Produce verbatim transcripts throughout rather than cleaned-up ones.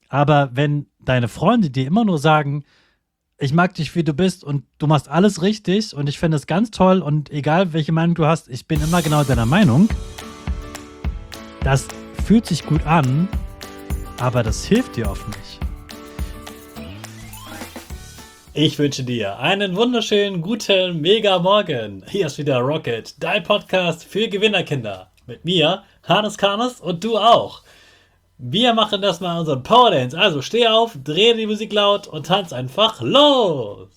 Aber wenn deine Freunde dir immer nur sagen, ich mag dich, wie du bist und du machst alles richtig und ich finde es ganz toll und egal, welche Meinung du hast, ich bin immer genau deiner Meinung, das fühlt sich gut an, aber das hilft dir oft nicht. Ich wünsche dir einen wunderschönen, guten, mega Morgen. Hier ist wieder Rocket, dein Podcast für Gewinnerkinder. Mit mir, Hannes Karnes und du auch. Wir machen das mal unseren Power Dance. Also steh auf, dreh die Musik laut und tanz einfach los.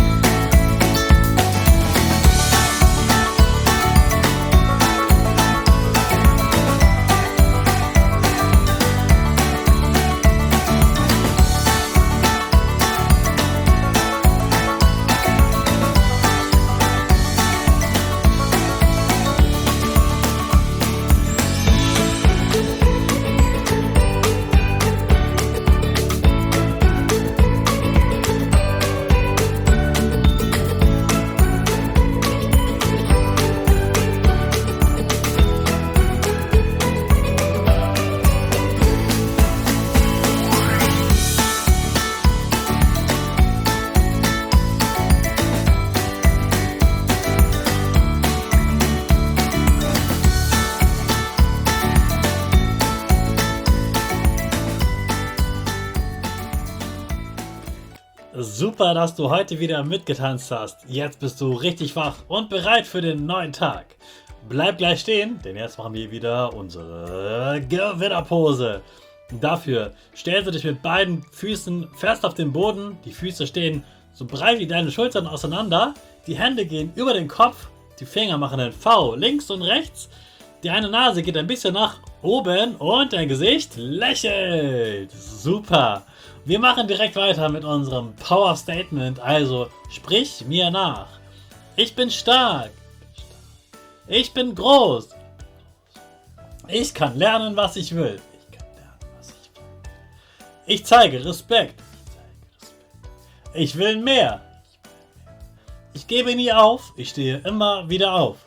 Super, dass du heute wieder mitgetanzt hast. Jetzt bist du richtig wach und bereit für den neuen Tag. Bleib gleich stehen, denn jetzt machen wir wieder unsere Gewinnerpose. Dafür stellst du dich mit beiden Füßen fest auf den Boden. Die Füße stehen so breit wie deine Schultern auseinander. Die Hände gehen über den Kopf. Die Finger machen ein V links und rechts. Deine Nase geht ein bisschen nach oben und dein Gesicht lächelt. Super. Wir machen direkt weiter mit unserem Power Statement, also sprich mir nach. Ich bin stark. Ich bin groß. Ich kann lernen, was ich will. Ich kann lernen, was ich will. Ich zeige Respekt. Ich will mehr. Ich gebe nie auf. Ich stehe immer wieder auf.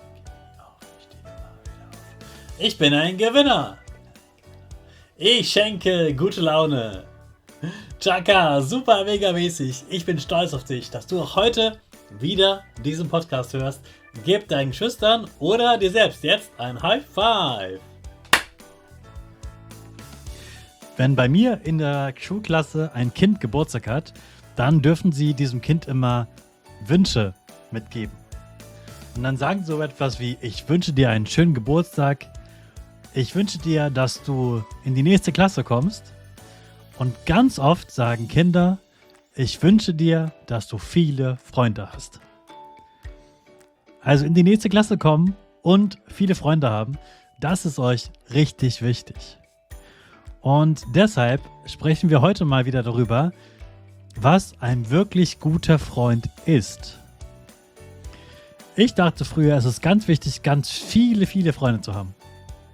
Ich bin ein Gewinner. Ich schenke gute Laune. Chaka, super mega mäßig. Ich bin stolz auf dich, dass du auch heute wieder diesen Podcast hörst. Gib deinen Schüchtern oder dir selbst jetzt ein High Five. Wenn bei mir in der Schulklasse ein Kind Geburtstag hat, dann dürfen sie diesem Kind immer Wünsche mitgeben. Und dann sagen sie so etwas wie, ich wünsche dir einen schönen Geburtstag. Ich wünsche dir, dass du in die nächste Klasse kommst. Und ganz oft sagen Kinder, ich wünsche dir, dass du viele Freunde hast. Also in die nächste Klasse kommen und viele Freunde haben, das ist euch richtig wichtig. Und deshalb sprechen wir heute mal wieder darüber, was ein wirklich guter Freund ist. Ich dachte früher, es ist ganz wichtig, ganz viele, viele Freunde zu haben.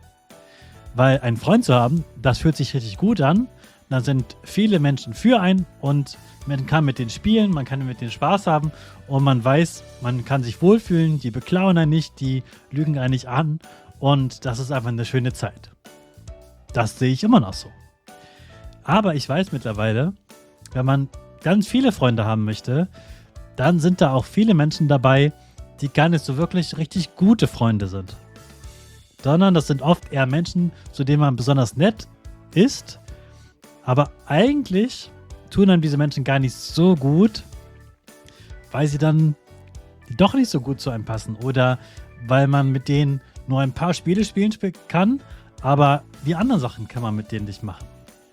Weil einen Freund zu haben, das fühlt sich richtig gut an. Da sind viele Menschen für einen und man kann mit denen spielen, man kann mit denen Spaß haben und man weiß, man kann sich wohlfühlen, die beklauen einen nicht, die lügen einen nicht an und das ist einfach eine schöne Zeit. Das sehe ich immer noch so. Aber ich weiß mittlerweile, wenn man ganz viele Freunde haben möchte, dann sind da auch viele Menschen dabei, die gar nicht so wirklich richtig gute Freunde sind. Sondern das sind oft eher Menschen, zu denen man besonders nett ist. Aber eigentlich tun einem diese Menschen gar nicht so gut, weil sie dann doch nicht so gut zu einem passen. Oder weil man mit denen nur ein paar Spiele spielen kann, aber die anderen Sachen kann man mit denen nicht machen.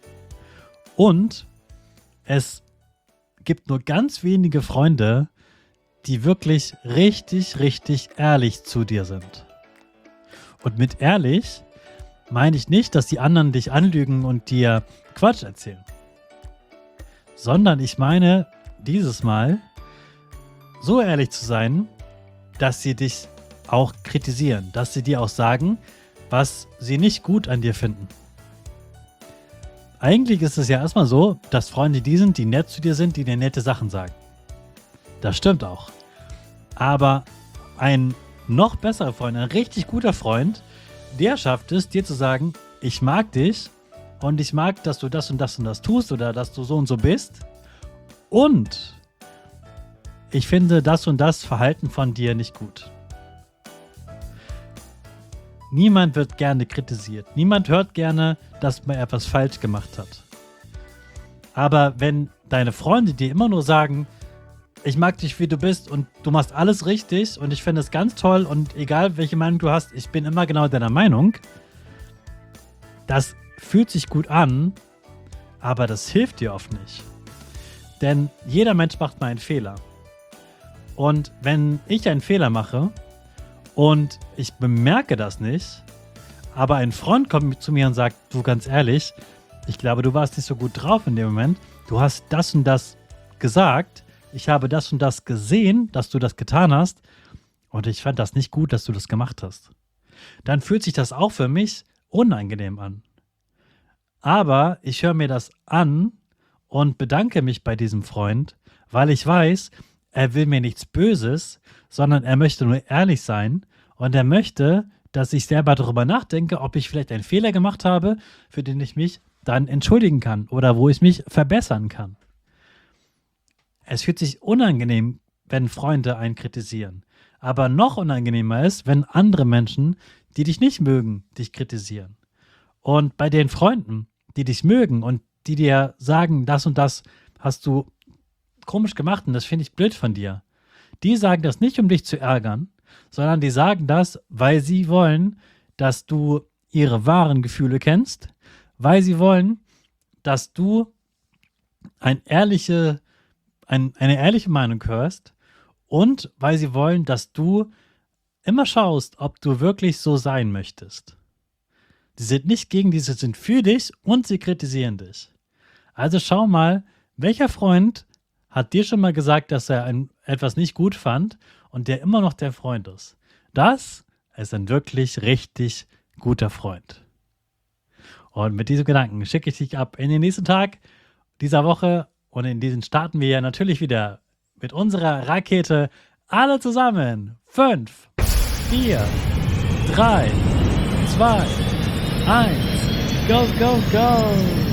Und es gibt nur ganz wenige Freunde, die wirklich richtig, richtig ehrlich zu dir sind. Und mit ehrlich meine ich nicht, dass die anderen dich anlügen und dir Quatsch erzählen. Sondern ich meine dieses Mal so ehrlich zu sein, dass sie dich auch kritisieren, dass sie dir auch sagen, was sie nicht gut an dir finden. Eigentlich ist es ja erstmal so, dass Freunde die sind, die nett zu dir sind, die dir nette Sachen sagen. Das stimmt auch. Aber ein noch besserer Freund, ein richtig guter Freund, der schafft es, dir zu sagen, ich mag dich und ich mag, dass du das und das und das tust oder dass du so und so bist. Und ich finde das und das Verhalten von dir nicht gut. Niemand wird gerne kritisiert. Niemand hört gerne, dass man etwas falsch gemacht hat. Aber wenn deine Freunde dir immer nur sagen, ich mag dich, wie du bist und du machst alles richtig und ich finde es ganz toll und egal, welche Meinung du hast, ich bin immer genau deiner Meinung, das fühlt sich gut an, aber das hilft dir oft nicht. Denn jeder Mensch macht mal einen Fehler. Und wenn ich einen Fehler mache und ich bemerke das nicht, aber ein Freund kommt zu mir und sagt, du, ganz ehrlich, ich glaube, du warst nicht so gut drauf in dem Moment, du hast das und das gesagt, ich habe das und das gesehen, dass du das getan hast und ich fand das nicht gut, dass du das gemacht hast. Dann fühlt sich das auch für mich unangenehm an. Aber ich höre mir das an und bedanke mich bei diesem Freund, weil ich weiß, er will mir nichts Böses, sondern er möchte nur ehrlich sein und er möchte, dass ich selber darüber nachdenke, ob ich vielleicht einen Fehler gemacht habe, für den ich mich dann entschuldigen kann oder wo ich mich verbessern kann. Es fühlt sich unangenehm, wenn Freunde einen kritisieren. Aber noch unangenehmer ist, wenn andere Menschen, die dich nicht mögen, dich kritisieren. Und bei den Freunden, die dich mögen und die dir sagen, das und das hast du komisch gemacht und das finde ich blöd von dir. Die sagen das nicht, um dich zu ärgern, sondern die sagen das, weil sie wollen, dass du ihre wahren Gefühle kennst, weil sie wollen, dass du ein ehrliche, ein, eine ehrliche Meinung hörst und weil sie wollen, dass du immer schaust, ob du wirklich so sein möchtest. Sie sind nicht gegen dich, sie sind für dich und sie kritisieren dich. Also schau mal, welcher Freund hat dir schon mal gesagt, dass er ein, etwas nicht gut fand und der immer noch der Freund ist. Das ist ein wirklich richtig guter Freund. Und mit diesem Gedanken schicke ich dich ab in den nächsten Tag dieser Woche und in diesen starten wir ja natürlich wieder mit unserer Rakete alle zusammen. Fünf, vier, drei, zwei, eins, go, go, go!